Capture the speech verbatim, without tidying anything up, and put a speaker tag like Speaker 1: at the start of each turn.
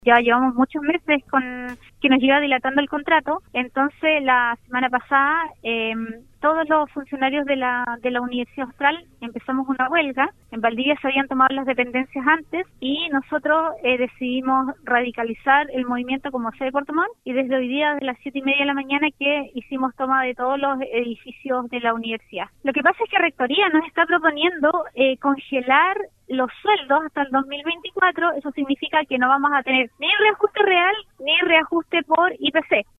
Speaker 1: Ya llevamos muchos meses con que nos lleva dilatando el contrato, entonces la semana pasada eh, todos los funcionarios de la de la Universidad Austral empezamos una huelga. En Valdivia se habían tomado las dependencias antes y nosotros eh, decidimos radicalizar el movimiento como sede de Puerto Montt, y desde hoy día, de las siete y media de la mañana, que hicimos toma de todos los edificios de la universidad. Lo que pasa es que Rectoría nos está proponiendo eh, congelar los sueldos hasta el dos mil veinticuatro. Eso significa que no vamos a tener ni reajuste real ni reajuste por I P C.